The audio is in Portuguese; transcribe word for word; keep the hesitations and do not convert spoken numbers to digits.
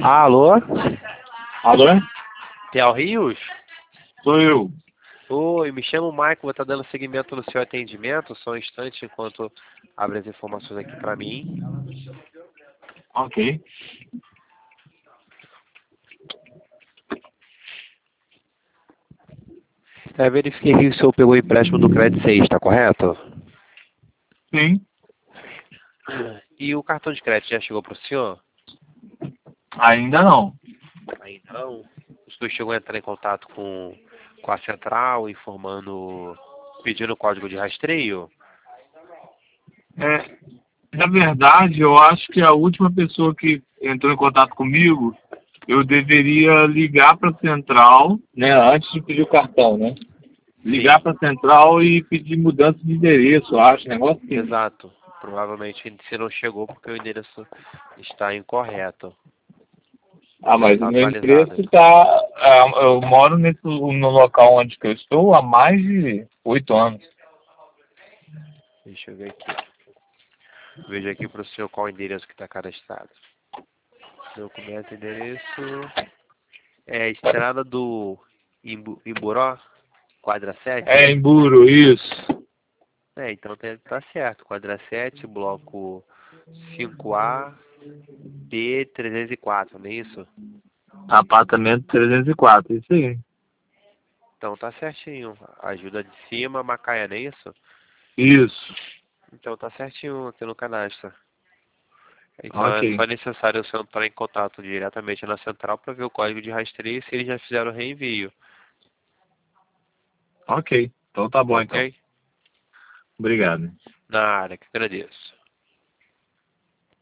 Alô? Alô? Theo Rios? Sou eu. Oi, me chamo Michael, vou estar dando seguimento no seu atendimento, só um instante enquanto abre as informações aqui para mim. Ok. É, verifiquei que o senhor pegou o empréstimo do Credit seis, tá correto? Sim. E o cartão de crédito já chegou para o senhor? Ainda não. Aí não. O senhor chegou a entrar em contato com, com a central, informando, pedindo o código de rastreio? É, na verdade, eu acho que a última pessoa que entrou em contato comigo, eu deveria ligar para a central, né, antes de pedir o cartão, né? Ligar para a central e pedir mudança de endereço, eu acho, negócio assim. Exato. Provavelmente você não chegou porque o endereço está incorreto. Ah, Não mas o está meu atualizado. endereço está... eu moro nesse, no local onde que eu estou há mais de oito anos. Deixa eu ver aqui. Veja aqui para o senhor qual o endereço que está cadastrado. Documento, endereço. É Estrada do Imbu, Imburó, quadra sete. É em Buro, isso. É, então tá, tá certo. Quadra sete, bloco cinco A, B trezentos e quatro, não é isso? Apartamento trezentos e quatro, isso aí. Então tá certinho. Ajuda de cima, Macaé, não é isso? Isso. Então tá certinho aqui no cadastro. Então é Ok. só necessário você entrar em contato diretamente na central para ver o código de rastreio se eles já fizeram o reenvio. Ok. Então tá bom, então. Ok? Obrigado. Na área, que agradeço.